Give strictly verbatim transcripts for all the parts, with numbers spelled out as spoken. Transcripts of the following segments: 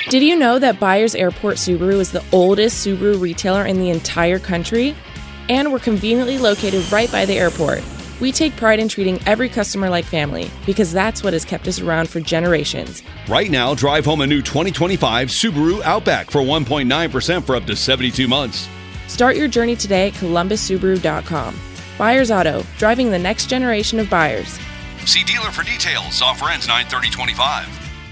Did you know that Byers Airport Subaru is the oldest Subaru retailer in the entire country? And we're conveniently located right by the airport. We take pride in treating every customer like family because that's what has kept us around for generations. Right now, drive home a new twenty twenty-five Subaru Outback for one point nine percent for up to seventy-two months. Start your journey today at columbus subaru dot com. Byers Auto, driving the next generation of buyers. See dealer for details. Offer ends nine thirty twenty-five.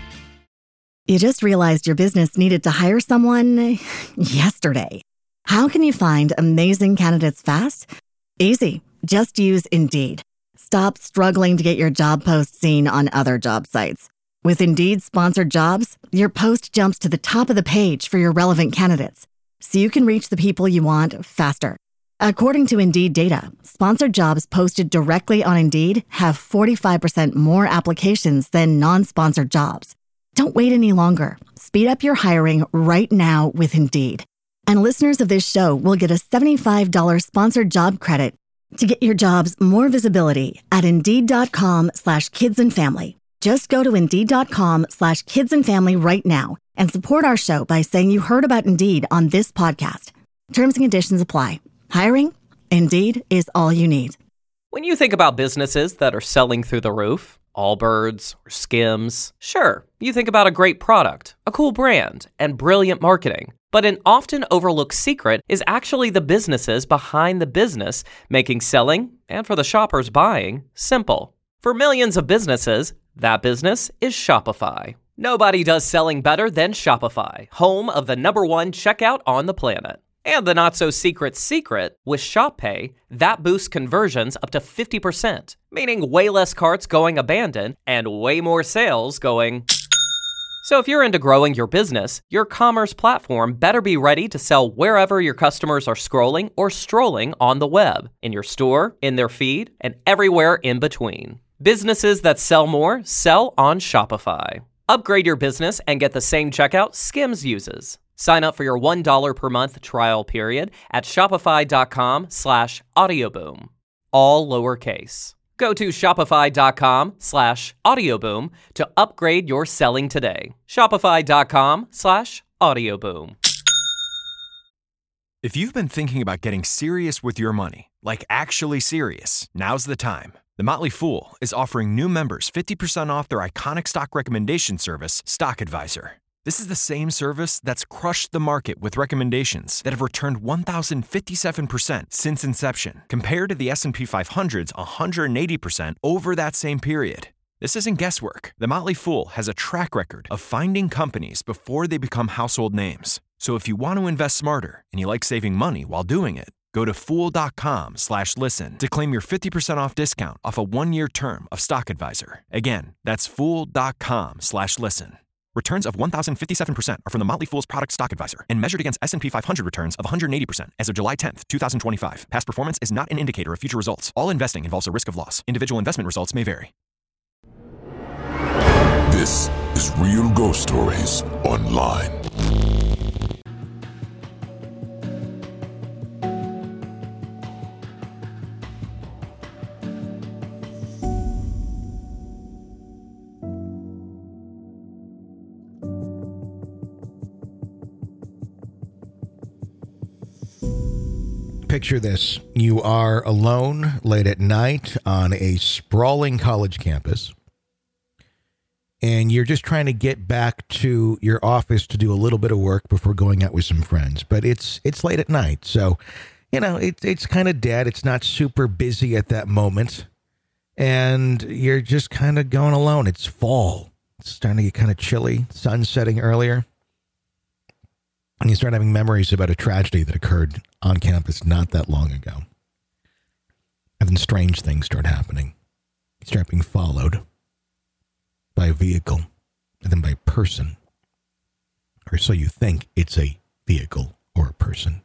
You just realized your business needed to hire someone yesterday. How can you find amazing candidates fast? Easy. Just use Indeed. Stop struggling to get your job post seen on other job sites. With Indeed sponsored jobs, your post jumps to the top of the page for your relevant candidates, so you can reach the people you want faster. According to Indeed data, sponsored jobs posted directly on Indeed have forty-five percent more applications than non-sponsored jobs. Don't wait any longer. Speed up your hiring right now with Indeed. And listeners of this show will get a seventy-five dollars sponsored job credit to get your jobs more visibility at Indeed.com slash kids and family. Just go to Indeed.com slash kids and family right now and support our show by saying you heard about Indeed on this podcast. Terms and conditions apply. Hiring? Indeed is all you need. When you think about businesses that are selling through the roof, Allbirds or Skims, sure, you think about a great product, a cool brand, and brilliant marketing. But an often overlooked secret is actually the businesses behind the business, making selling, and for the shoppers buying, simple. For millions of businesses, that business is Shopify. Nobody does selling better than Shopify, home of the number one checkout on the planet. And the not-so-secret secret, with Shop Pay, that boosts conversions up to fifty percent, meaning way less carts going abandoned and way more sales going... So if you're into growing your business, your commerce platform better be ready to sell wherever your customers are scrolling or strolling on the web, in your store, in their feed, and everywhere in between. Businesses that sell more sell on Shopify. Upgrade your business and get the same checkout Skims uses. Sign up for your one dollar per month trial period at shopify.com slash audioboom. All lowercase. Go to shopify.com slash audioboom to upgrade your selling today. Shopify.com slash audioboom. If you've been thinking about getting serious with your money, like actually serious, now's the time. The Motley Fool is offering new members fifty percent off their iconic stock recommendation service, Stock Advisor. This is the same service that's crushed the market with recommendations that have returned one thousand fifty-seven percent since inception, compared to the S and P five hundred's one hundred eighty percent over that same period. This isn't guesswork. The Motley Fool has a track record of finding companies before they become household names. So if you want to invest smarter and you like saving money while doing it, go to fool.com slash listen to claim your fifty percent off discount off a one-year term of Stock Advisor. Again, that's fool.com slash listen. Returns of one thousand fifty-seven percent are from the Motley Fool's product Stock Advisor and measured against S and P five hundred returns of one hundred eighty percent as of July tenth, twenty twenty-five. Past performance is not an indicator of future results. All investing involves a risk of loss. Individual investment results may vary. This is Real Ghost Stories Online. Picture this. You are alone late at night on a sprawling college campus, and you're just trying to get back to your office to do a little bit of work before going out with some friends. But it's it's late at night, so, you know, it, it's kind of dead. It's not super busy at that moment, and you're just kind of going alone. It's fall. It's starting to get kind of chilly. Sun's setting earlier. And you start having memories about a tragedy that occurred on campus not that long ago. And then strange things start happening. You start being followed by a vehicle, and then by a person. Or so you think it's a vehicle or a person.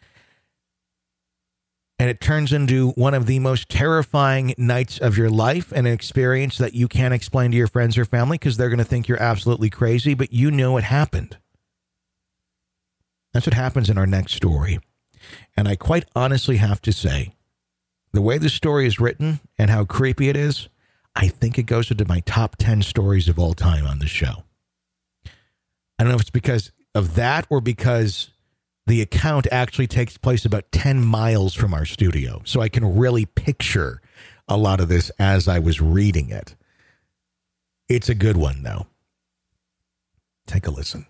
And it turns into one of the most terrifying nights of your life, and an experience that you can't explain to your friends or family because they're going to think you're absolutely crazy, but you know it happened. That's what happens in our next story. And I quite honestly have to say, the way the story is written and how creepy it is, I think it goes into my top ten stories of all time on the show. I don't know if it's because of that or because the account actually takes place about ten miles from our studio. So I can really picture a lot of this as I was reading it. It's a good one, though. Take a listen.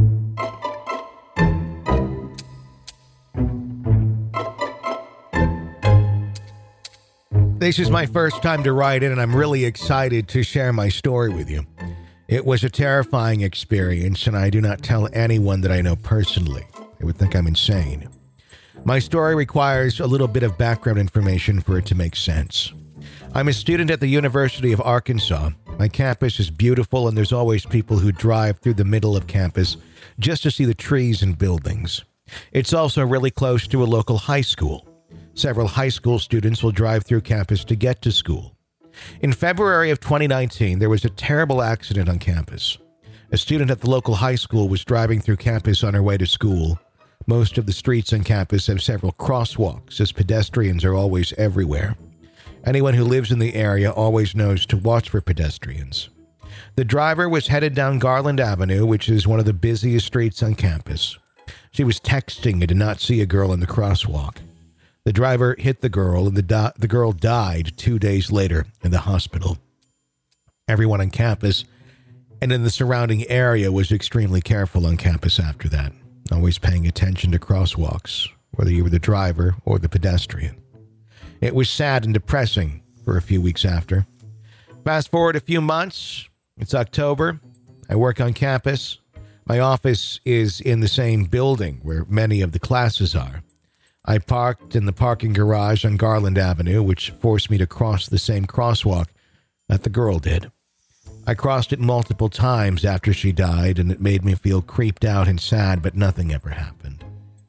This is my first time to write in, and I'm really excited to share my story with you. It was a terrifying experience, and I do not tell anyone that I know personally. They would think I'm insane. My story requires a little bit of background information for it to make sense. I'm a student at the University of Arkansas. My campus is beautiful, and there's always people who drive through the middle of campus just to see the trees and buildings. It's also really close to a local high school. Several high school students will drive through campus to get to school. In February of twenty nineteen, there was a terrible accident on campus. A student at the local high school was driving through campus on her way to school. Most of the streets on campus have several crosswalks, as pedestrians are always everywhere. Anyone who lives in the area always knows to watch for pedestrians. The driver was headed down Garland Avenue, which is one of the busiest streets on campus. She was texting and did not see a girl in the crosswalk. The driver hit the girl, and the, di- the girl died two days later in the hospital. Everyone on campus and in the surrounding area was extremely careful on campus after that, always paying attention to crosswalks, whether you were the driver or the pedestrian. It was sad and depressing for a few weeks after. Fast forward a few months, it's October. I work on campus. My office is in the same building where many of the classes are. I parked in the parking garage on Garland Avenue, which forced me to cross the same crosswalk that the girl did. I crossed it multiple times after she died, and it made me feel creeped out and sad, but nothing ever happened.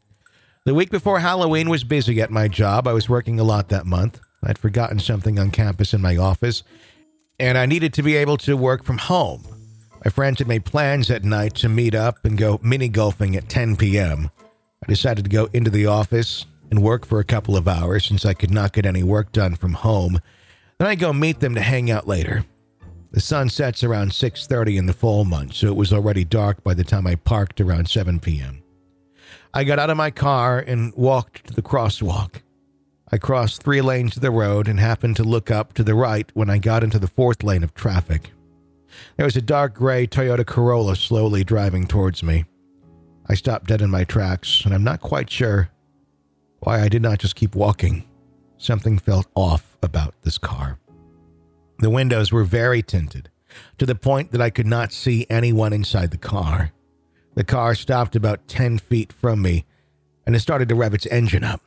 The week before Halloween was busy at my job. I was working a lot that month. I'd forgotten something on campus in my office, and I needed to be able to work from home. My friends had made plans at night to meet up and go mini-golfing at ten p.m. I decided to go into the office and work for a couple of hours since I could not get any work done from home. Then I'd go meet them to hang out later. The sun sets around six thirty in the fall months, so it was already dark by the time I parked around seven p.m. I got out of my car and walked to the crosswalk. I crossed three lanes of the road and happened to look up to the right when I got into the fourth lane of traffic. There was a dark gray Toyota Corolla slowly driving towards me. I stopped dead in my tracks, and I'm not quite sure why I did not just keep walking. Something felt off about this car. The windows were very tinted, to the point that I could not see anyone inside the car. The car stopped about ten feet from me, and it started to rev its engine up.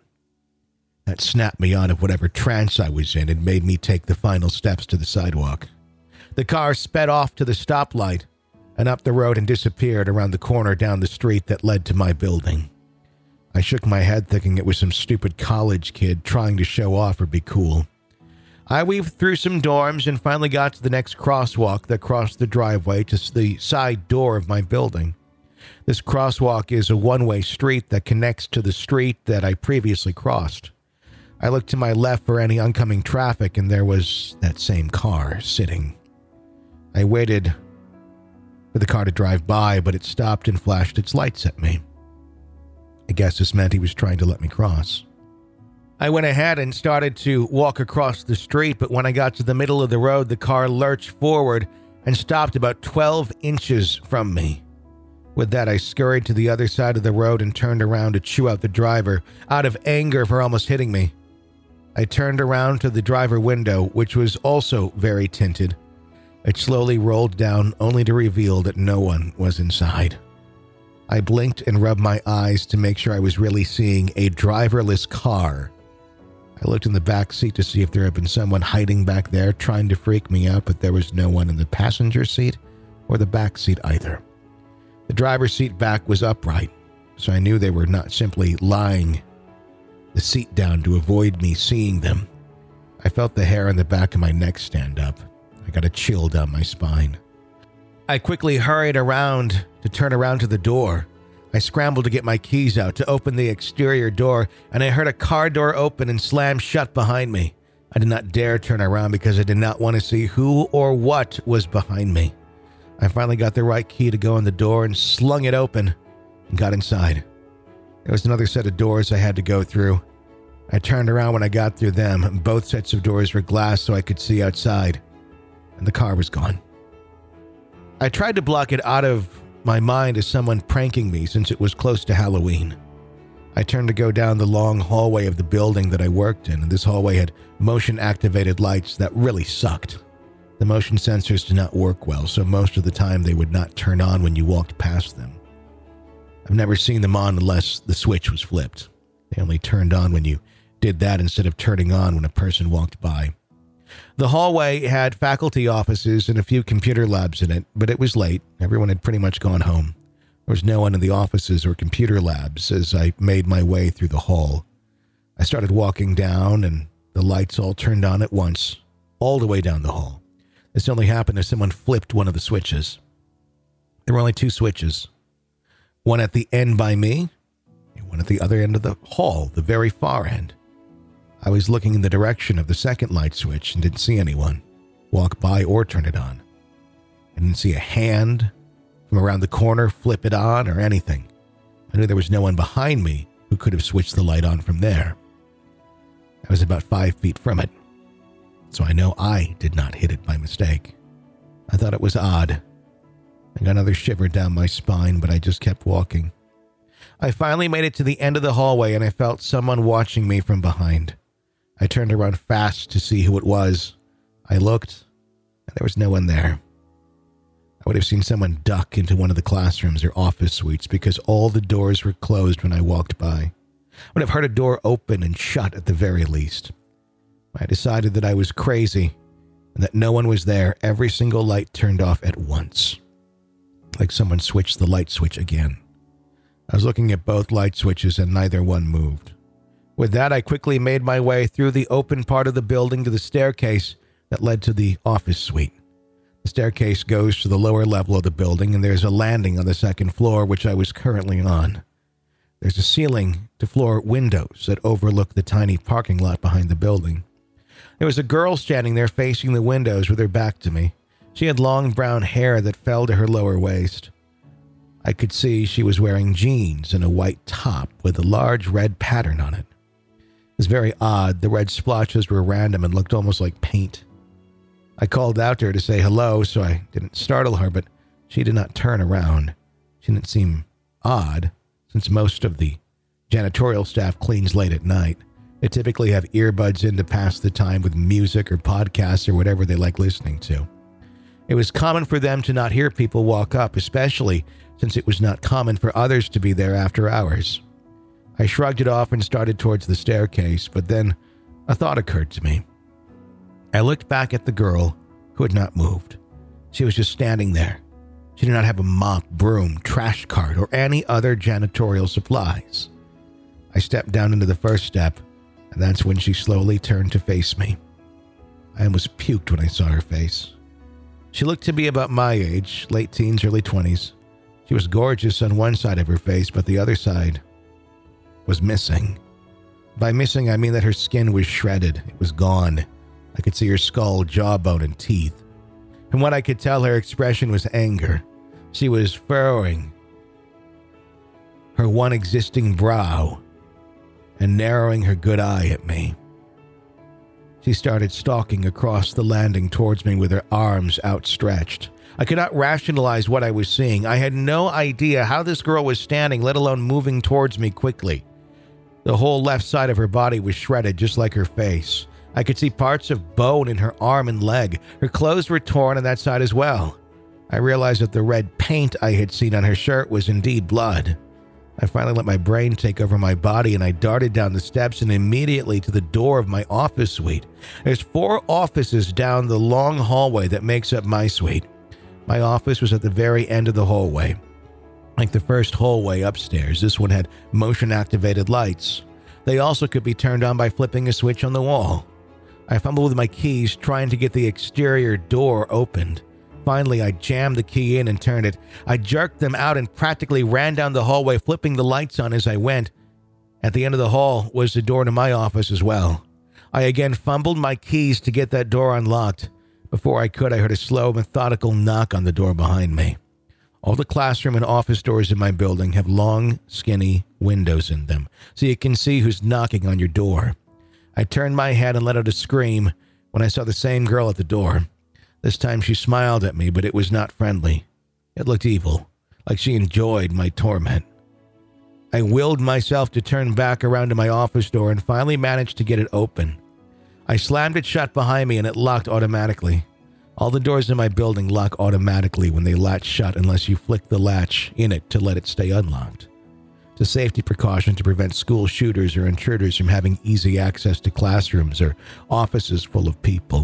That snapped me out of whatever trance I was in and made me take the final steps to the sidewalk. The car sped off to the stoplight and up the road and disappeared around the corner down the street that led to my building. I shook my head thinking it was some stupid college kid trying to show off or be cool. I weaved through some dorms and finally got to the next crosswalk that crossed the driveway to the side door of my building. This crosswalk is a one-way street that connects to the street that I previously crossed. I looked to my left for any oncoming traffic, and there was that same car sitting. I waited for the car to drive by, but it stopped and flashed its lights at me. I guess this meant he was trying to let me cross. I went ahead and started to walk across the street, but when I got to the middle of the road, the car lurched forward and stopped about twelve inches from me. With that, I scurried to the other side of the road and turned around to chew out the driver, out of anger for almost hitting me. I turned around to the driver window, which was also very tinted. It slowly rolled down, only to reveal that no one was inside. I blinked and rubbed my eyes to make sure I was really seeing a driverless car. I looked in the back seat to see if there had been someone hiding back there trying to freak me out, but there was no one in the passenger seat or the back seat either. The driver's seat back was upright, so I knew they were not simply lying the seat down to avoid me seeing them. I felt the hair on the back of my neck stand up. I got a chill down my spine. I quickly hurried around to turn around to the door. I scrambled to get my keys out to open the exterior door, and I heard a car door open and slam shut behind me. I did not dare turn around because I did not want to see who or what was behind me. I finally got the right key to go in the door and slung it open and got inside. There was another set of doors I had to go through. I turned around when I got through them, and both sets of doors were glass so I could see outside, and the car was gone. I tried to block it out of my mind as someone pranking me since it was close to Halloween. I turned to go down the long hallway of the building that I worked in, and this hallway had motion-activated lights that really sucked. The motion sensors did not work well, so most of the time they would not turn on when you walked past them. I've never seen them on unless the switch was flipped. They only turned on when you did that instead of turning on when a person walked by. The hallway had faculty offices and a few computer labs in it, but it was late. Everyone had pretty much gone home. There was no one in the offices or computer labs as I made my way through the hall. I started walking down, and the lights all turned on at once, all the way down the hall. This only happened as someone flipped one of the switches. There were only two switches. One at the end by me, and one at the other end of the hall, the very far end. I was looking in the direction of the second light switch and didn't see anyone walk by or turn it on. I didn't see a hand from around the corner flip it on or anything. I knew there was no one behind me who could have switched the light on from there. I was about five feet from it, so I know I did not hit it by mistake. I thought it was odd. I got another shiver down my spine, but I just kept walking. I finally made it to the end of the hallway, and I felt someone watching me from behind. I turned around fast to see who it was. I looked, and there was no one there. I would have seen someone duck into one of the classrooms or office suites because all the doors were closed when I walked by. I would have heard a door open and shut at the very least. I decided that I was crazy and that no one was there. Every single light turned off at once, like someone switched the light switch again. I was looking at both light switches and neither one moved. With that, I quickly made my way through the open part of the building to the staircase that led to the office suite. The staircase goes to the lower level of the building, and there's a landing on the second floor, which I was currently on. There's a ceiling-to-floor windows that overlook the tiny parking lot behind the building. There was a girl standing there facing the windows with her back to me. She had long brown hair that fell to her lower waist. I could see she was wearing jeans and a white top with a large red pattern on it. It was very odd. The red splotches were random and looked almost like paint. I called out to her to say hello, so I didn't startle her, but she did not turn around. She didn't seem odd, since most of the janitorial staff cleans late at night. They typically have earbuds in to pass the time with music or podcasts or whatever they like listening to. It was common for them to not hear people walk up, especially since it was not common for others to be there after hours. I shrugged it off and started towards the staircase, but then a thought occurred to me. I looked back at the girl who had not moved. She was just standing there. She did not have a mop, broom, trash cart, or any other janitorial supplies. I stepped down into the first step, and that's when she slowly turned to face me. I almost puked when I saw her face. She looked to be about my age, late teens, early twenties. She was gorgeous on one side of her face, but the other side was missing. By missing, I mean that her skin was shredded. It was gone. I could see her skull, jawbone, and teeth. From what I could tell, her expression was anger. She was furrowing her one existing brow and narrowing her good eye at me. She started stalking across the landing towards me with her arms outstretched. I could not rationalize what I was seeing. I had no idea how this girl was standing, let alone moving towards me quickly. The whole left side of her body was shredded, just like her face. I could see parts of bone in her arm and leg. Her clothes were torn on that side as well. I realized that the red paint I had seen on her shirt was indeed blood. I finally let my brain take over my body, and I darted down the steps and immediately to the door of my office suite. There's four offices down the long hallway that makes up my suite. My office was at the very end of the hallway. Like the first hallway upstairs, this one had motion-activated lights. They also could be turned on by flipping a switch on the wall. I fumbled with my keys, trying to get the exterior door opened. Finally, I jammed the key in and turned it. I jerked them out and practically ran down the hallway, flipping the lights on as I went. At the end of the hall was the door to my office as well. I again fumbled my keys to get that door unlocked, Before I could, I heard a slow, methodical knock on the door behind me. All the classroom and office doors in my building have long, skinny windows in them, so you can see who's knocking on your door. I turned my head and let out a scream when I saw the same girl at the door. This time she smiled at me, but it was not friendly. It looked evil, like she enjoyed my torment. I willed myself to turn back around to my office door and finally managed to get it open. I slammed it shut behind me and it locked automatically. All the doors in my building lock automatically when they latch shut unless you flick the latch in it to let it stay unlocked. It's a safety precaution to prevent school shooters or intruders from having easy access to classrooms or offices full of people.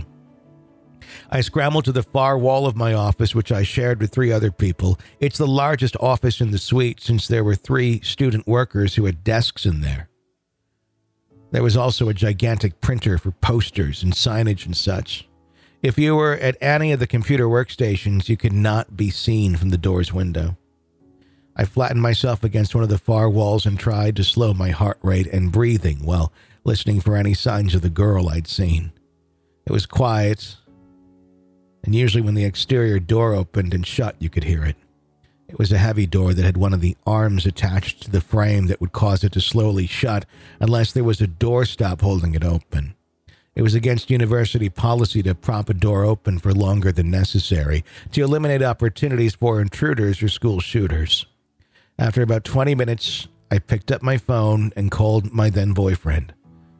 I scrambled to the far wall of my office, which I shared with three other people. It's the largest office in the suite since there were three student workers who had desks in there. There was also a gigantic printer for posters and signage and such. If you were at any of the computer workstations, you could not be seen from the door's window. I flattened myself against one of the far walls and tried to slow my heart rate and breathing while listening for any signs of the girl I'd seen. It was quiet, and usually when the exterior door opened and shut, you could hear it. It was a heavy door that had one of the arms attached to the frame that would cause it to slowly shut unless there was a doorstop holding it open. It was against university policy to prop a door open for longer than necessary to eliminate opportunities for intruders or school shooters. After about twenty minutes, I picked up my phone and called my then boyfriend.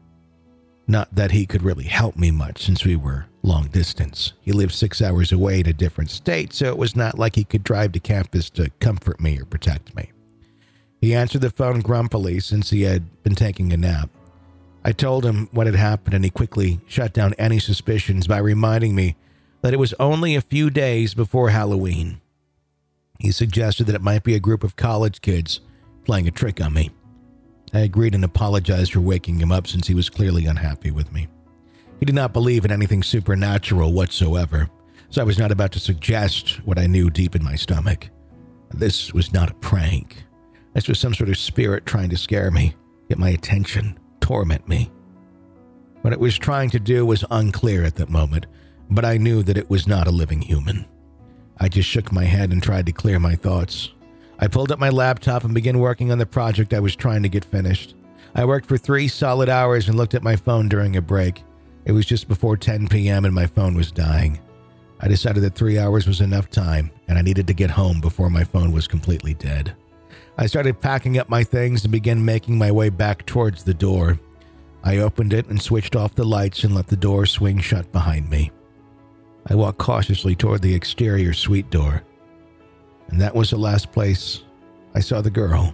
Not that he could really help me much since we were long distance. He lived six hours away in a different state, so it was not like he could drive to campus to comfort me or protect me. He answered the phone grumpily since he had been taking a nap. I told him what had happened, and he quickly shut down any suspicions by reminding me that it was only a few days before Halloween. He suggested that it might be a group of college kids playing a trick on me. I agreed and apologized for waking him up since he was clearly unhappy with me. He did not believe in anything supernatural whatsoever, so I was not about to suggest what I knew deep in my stomach. This was not a prank. This was some sort of spirit trying to scare me, get my attention, torment me. What it was trying to do was unclear at that moment, but I knew that it was not a living human. I just shook my head and tried to clear my thoughts. I pulled up my laptop and began working on the project I was trying to get finished. I worked for three solid hours and looked at my phone during a break. It was just before ten p.m. and my phone was dying. I decided that three hours was enough time and I needed to get home before my phone was completely dead. I started packing up my things and began making my way back towards the door. I opened it and switched off the lights and let the door swing shut behind me. I walked cautiously toward the exterior suite door, and that was the last place I saw the girl.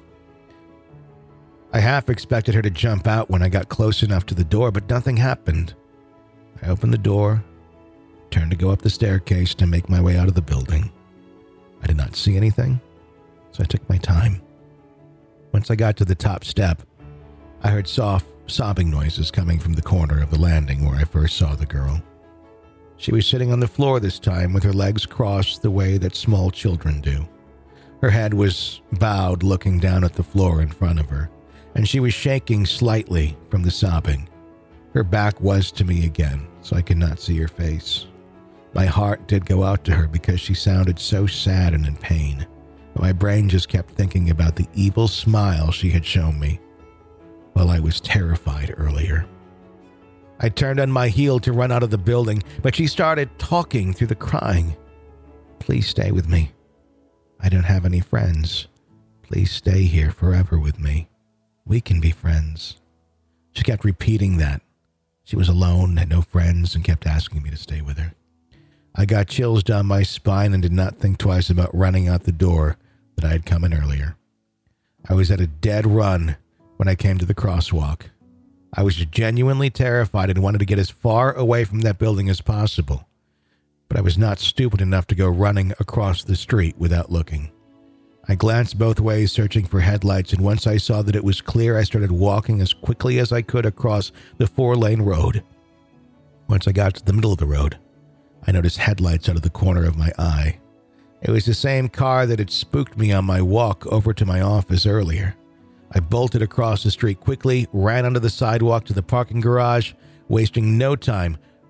I half expected her to jump out when I got close enough to the door, but nothing happened. I opened the door, turned to go up the staircase to make my way out of the building. I did not see anything, so I took my time. Once I got to the top step, I heard soft, sobbing noises coming from the corner of the landing where I first saw the girl. She was sitting on the floor this time with her legs crossed the way that small children do. Her head was bowed, looking down at the floor in front of her, and she was shaking slightly from the sobbing. Her back was to me again, so I could not see her face. My heart did go out to her because she sounded so sad and in pain, but my brain just kept thinking about the evil smile she had shown me while I was terrified earlier. I turned on my heel to run out of the building, but she started talking through the crying. "Please stay with me. I don't have any friends. Please stay here forever with me. We can be friends." She kept repeating that. She was alone, had no friends, and kept asking me to stay with her. I got chills down my spine and did not think twice about running out the door that I had come in earlier. I was at a dead run when I came to the crosswalk. I was genuinely terrified and wanted to get as far away from that building as possible, but I was not stupid enough to go running across the street without looking. I glanced both ways, searching for headlights, and once I saw that it was clear, I started walking as quickly as I could across the four-lane road. Once I got to the middle of the road, I noticed headlights out of the corner of my eye. It was the same car that had spooked me on my walk over to my office earlier. I bolted across the street quickly, ran onto the sidewalk to the parking garage, wasting no time,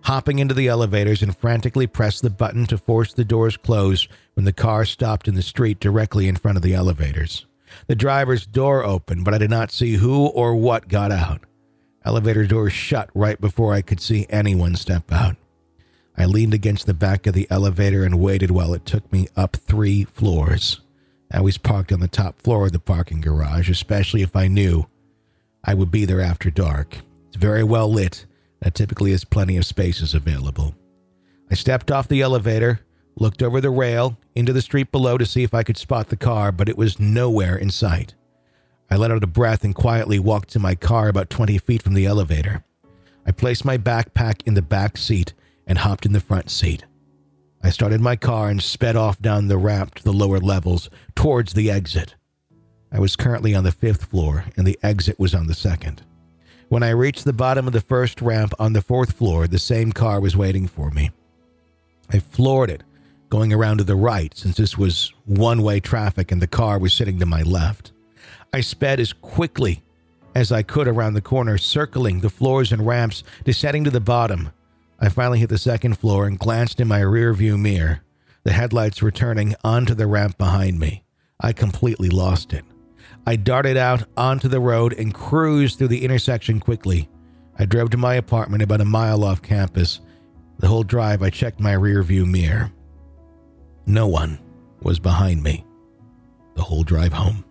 hopping into the elevators and frantically pressed the button to force the doors closed when the car stopped in the street directly in front of the elevators. The driver's door opened, but I did not see who or what got out. Elevator doors shut right before I could see anyone step out. I leaned against the back of the elevator and waited while it took me up three floors. I was parked on the top floor of the parking garage, especially if I knew I would be there after dark. It's very well lit, and it typically has plenty of spaces available. I stepped off the elevator, looked over the rail, into the street below to see if I could spot the car, but it was nowhere in sight. I let out a breath and quietly walked to my car about twenty feet from the elevator. I placed my backpack in the back seat and hopped in the front seat. I started my car and sped off down the ramp to the lower levels towards the exit. I was currently on the fifth floor, and the exit was on the second. When I reached the bottom of the first ramp on the fourth floor, the same car was waiting for me. I floored it, going around to the right since this was one-way traffic and the car was sitting to my left. I sped as quickly as I could around the corner, circling the floors and ramps, descending to the bottom. I finally hit the second floor and glanced in my rearview mirror. The headlights were turning onto the ramp behind me. I completely lost it. I darted out onto the road and cruised through the intersection quickly. I drove to my apartment about a mile off campus. The whole drive, I checked my rearview mirror. No one was behind me the whole drive home.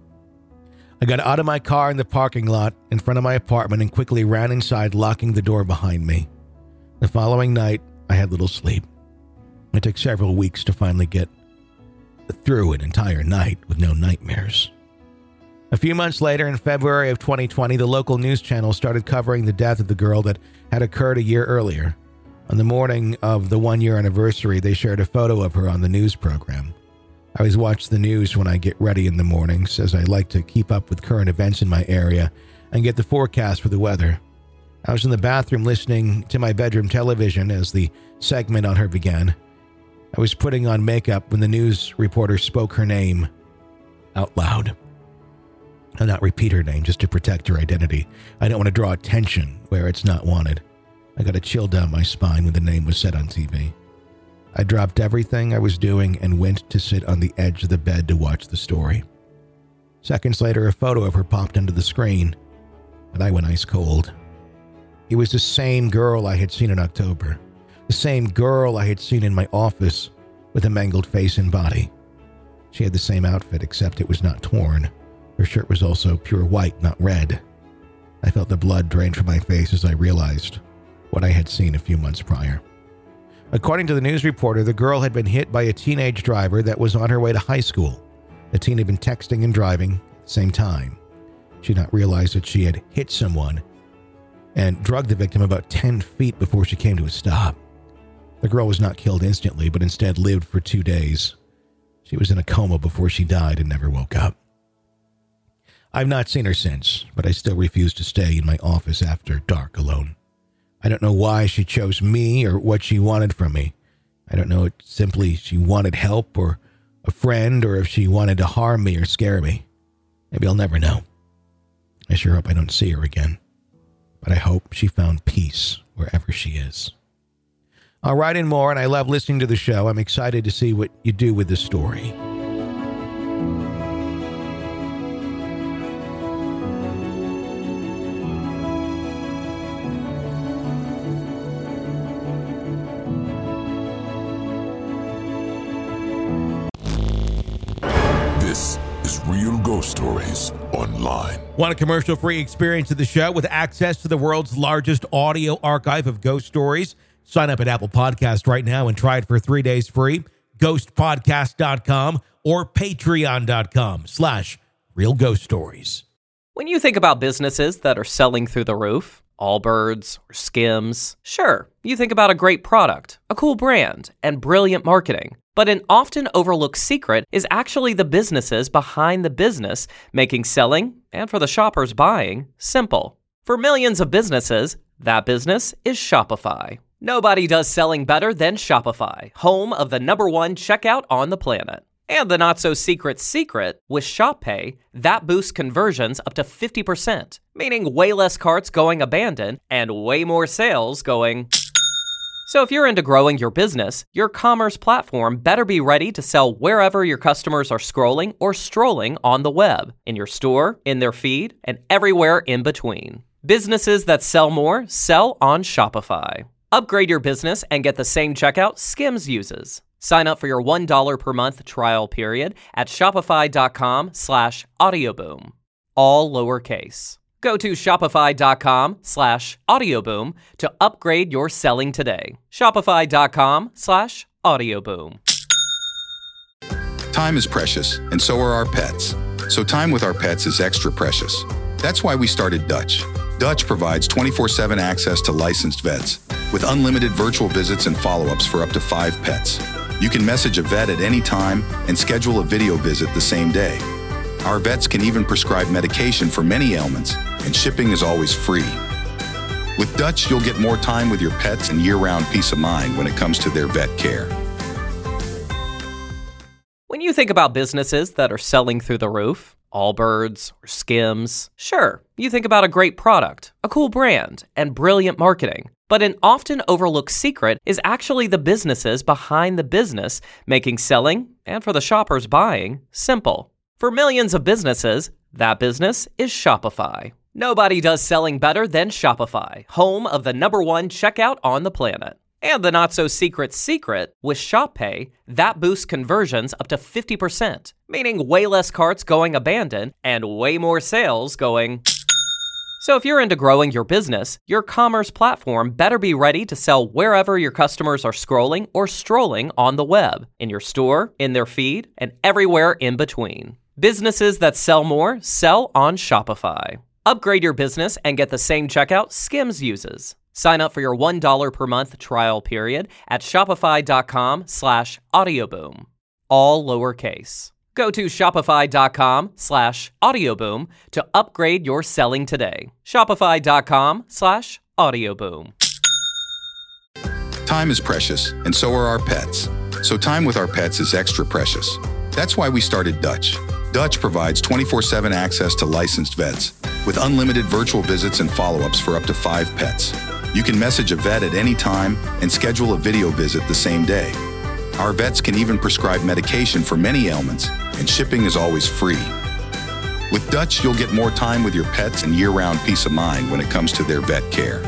I got out of my car in the parking lot in front of my apartment and quickly ran inside, locking the door behind me. The following night, I had little sleep. It took several weeks to finally get through an entire night with no nightmares. A few months later, in February of twenty twenty, the local news channel started covering the death of the girl that had occurred a year earlier. On the morning of the one-year anniversary, they shared a photo of her on the news program. I always watch the news when I get ready in the mornings, as I like to keep up with current events in my area and get the forecast for the weather. I was in the bathroom listening to my bedroom television as the segment on her began. I was putting on makeup when the news reporter spoke her name out loud. I'll not repeat her name just to protect her identity. I don't want to draw attention where it's not wanted. I got a chill down my spine when the name was said on T V. I dropped everything I was doing and went to sit on the edge of the bed to watch the story. Seconds later, a photo of her popped onto the screen, and I went ice cold. It was the same girl I had seen in October. The same girl I had seen in my office with a mangled face and body. She had the same outfit, except it was not torn. Her shirt was also pure white, not red. I felt the blood drain from my face as I realized what I had seen a few months prior. According to the news reporter, the girl had been hit by a teenage driver that was on her way to high school. The teen had been texting and driving at the same time. She did not realize that she had hit someone and drugged the victim about ten feet before she came to a stop. The girl was not killed instantly, but instead lived for two days. She was in a coma before she died and never woke up. I've not seen her since, but I still refuse to stay in my office after dark alone. I don't know why she chose me or what she wanted from me. I don't know if simply she wanted help or a friend, or if she wanted to harm me or scare me. Maybe I'll never know. I sure hope I don't see her again. But I hope she found peace wherever she is. I'll write in more, and I love listening to the show. I'm excited to see what you do with this story. This is Real Ghost Stories Online. Want a commercial-free experience of the show with access to the world's largest audio archive of ghost stories? Sign up at Apple Podcast right now and try it for three days free. ghost podcast dot com or patreon dot com slash real ghost stories. When you think about businesses that are selling through the roof, Allbirds or Skims, sure, you think about a great product, a cool brand, and brilliant marketing. But an often overlooked secret is actually the businesses behind the business, making selling, and for the shoppers buying, simple. For millions of businesses, that business is Shopify. Nobody does selling better than Shopify, home of the number one checkout on the planet. And the not-so-secret secret, with ShopPay, that boosts conversions up to fifty percent, meaning way less carts going abandoned and way more sales going So if you're into growing your business, your commerce platform better be ready to sell wherever your customers are scrolling or strolling on the web, in your store, in their feed, and everywhere in between. Businesses that sell more sell on Shopify. Upgrade your business and get the same checkout Skims uses. Sign up for your one dollar per month trial period at shopify.com slash audioboom. All lowercase. Go to shopify.com slash audioboom to upgrade your selling today. Shopify.com slash audioboom. Time is precious, and so are our pets. So time with our pets is extra precious. That's why we started Dutch. Dutch provides twenty-four seven access to licensed vets with unlimited virtual visits and follow-ups for up to five pets. You can message a vet at any time and schedule a video visit the same day. Our vets can even prescribe medication for many ailments, and shipping is always free. With Dutch, you'll get more time with your pets and year-round peace of mind when it comes to their vet care. When you think about businesses that are selling through the roof, Allbirds or Skims, sure, you think about a great product, a cool brand, and brilliant marketing. But an often overlooked secret is actually the businesses behind the business, making selling, and for the shoppers buying, simple. For millions of businesses, that business is Shopify. Nobody does selling better than Shopify, home of the number one checkout on the planet. And the not-so-secret secret, with Shop Pay, that boosts conversions up to fifty percent, meaning way less carts going abandoned and way more sales going... So if you're into growing your business, your commerce platform better be ready to sell wherever your customers are scrolling or strolling on the web, in your store, in their feed, and everywhere in between. Businesses that sell more sell on Shopify. Upgrade your business and get the same checkout Skims uses. Sign up for your one dollar per month trial period at shopify.com slash audioboom. All lowercase. Go to shopify.com slash audioboom to upgrade your selling today. Shopify.com slash audioboom. Time is precious, and so are our pets. So time with our pets is extra precious. That's why we started Dutch. Dutch provides twenty-four seven access to licensed vets with unlimited virtual visits and follow-ups for up to five pets. You can message a vet at any time and schedule a video visit the same day. Our vets can even prescribe medication for many ailments, and shipping is always free. With Dutch, you'll get more time with your pets and year-round peace of mind when it comes to their vet care.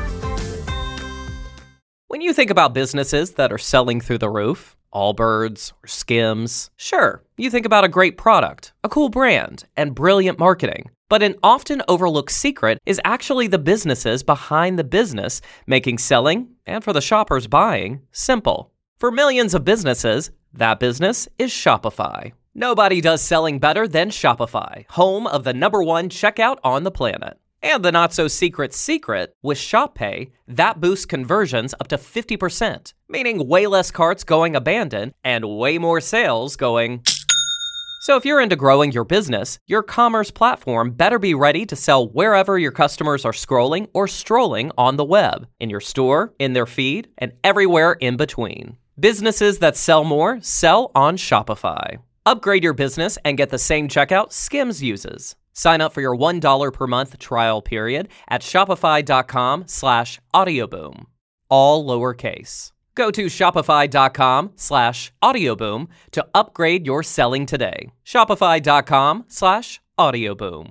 When you think about businesses that are selling through the roof, Allbirds or Skims, sure, you think about a great product, a cool brand, and brilliant marketing. But an often overlooked secret is actually the businesses behind the business, making selling, and for the shoppers buying, simple. For millions of businesses, that business is Shopify. Nobody does selling better than Shopify, home of the number one checkout on the planet. And the not-so-secret secret, with Shop Pay, that boosts conversions up to fifty percent, meaning way less carts going abandoned and way more sales going... So if you're into growing your business, your commerce platform better be ready to sell wherever your customers are scrolling or strolling on the web, in your store, in their feed, and everywhere in between. Businesses that sell more sell on Shopify. Upgrade your business and get the same checkout Skims uses. Sign up for your one dollar per month trial period at shopify.com slash audioboom. All lowercase. Go to shopify.com slash audioboom to upgrade your selling today. Shopify.com slash audioboom.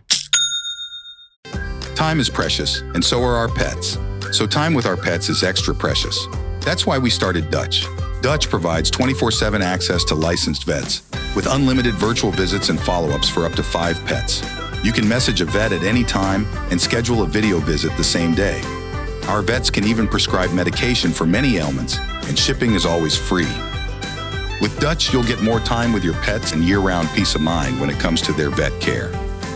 Time is precious, and so are our pets. So time with our pets is extra precious. That's why we started Dutch. Dutch provides twenty-four seven access to licensed vets with unlimited virtual visits and follow-ups for up to five pets. You can message a vet at any time and schedule a video visit the same day. Our vets can even prescribe medication for many ailments, and shipping is always free. With Dutch, you'll get more time with your pets and year-round peace of mind when it comes to their vet care.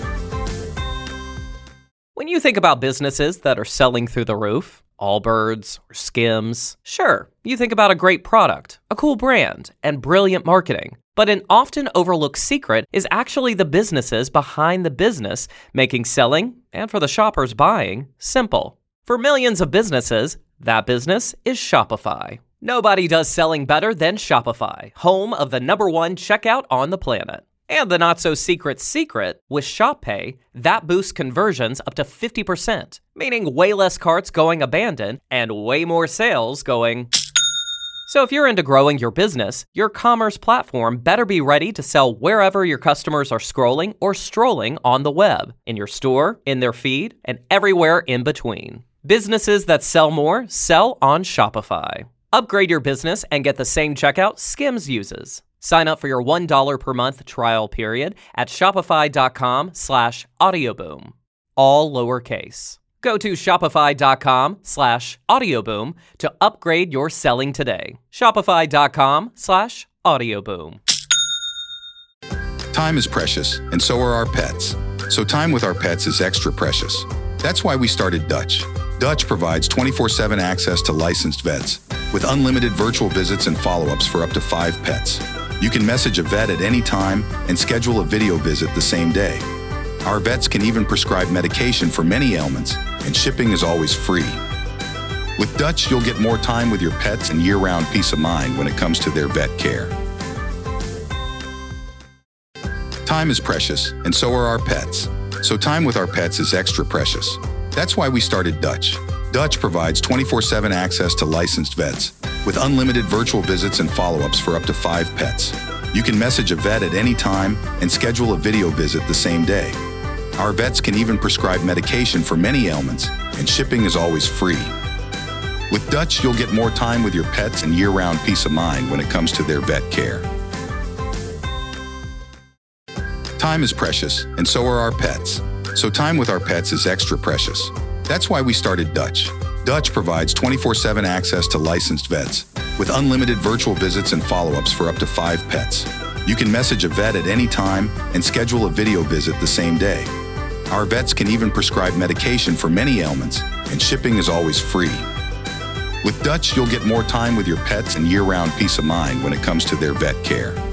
When you think about businesses that are selling through the roof, Allbirds or Skims, sure, you think about a great product, a cool brand, and brilliant marketing. But an often overlooked secret is actually the businesses behind the business, making selling, and for the shoppers buying, simple. For millions of businesses, that business is Shopify. Nobody does selling better than Shopify, home of the number one checkout on the planet. And the not-so-secret secret, with ShopPay, that boosts conversions up to fifty percent, meaning way less carts going abandoned and way more sales going... So if you're into growing your business, your commerce platform better be ready to sell wherever your customers are scrolling or strolling on the web, in your store, in their feed, and everywhere in between. Businesses that sell more sell on Shopify. Upgrade your business and get the same checkout Skims uses. Sign up for your one dollar per month trial period at shopify.com slash audioboom. All lowercase. Go to shopify.com slash audioboom to upgrade your selling today. Shopify.com slash audioboom. Time is precious, and so are our pets. So time with our pets is extra precious. That's why we started Dutch. Dutch provides twenty-four seven access to licensed vets with unlimited virtual visits and follow-ups for up to five pets. You can message a vet at any time and schedule a video visit the same day. Our vets can even prescribe medication for many ailments, and shipping is always free. With Dutch, you'll get more time with your pets and year-round peace of mind when it comes to their vet care. Time is precious, and so are our pets. So time with our pets is extra precious. That's why we started Dutch. Dutch provides twenty-four seven access to licensed vets with unlimited virtual visits and follow-ups for up to five pets. You can message a vet at any time and schedule a video visit the same day. Our vets can even prescribe medication for many ailments, and shipping is always free. With Dutch, you'll get more time with your pets and year-round peace of mind when it comes to their vet care. Time is precious, and so are our pets. So time with our pets is extra precious. That's why we started Dutch. Dutch provides twenty-four seven access to licensed vets with unlimited virtual visits and follow-ups for up to five pets. You can message a vet at any time and schedule a video visit the same day. Our vets can even prescribe medication for many ailments, and shipping is always free. With Dutch, you'll get more time with your pets and year-round peace of mind when it comes to their vet care.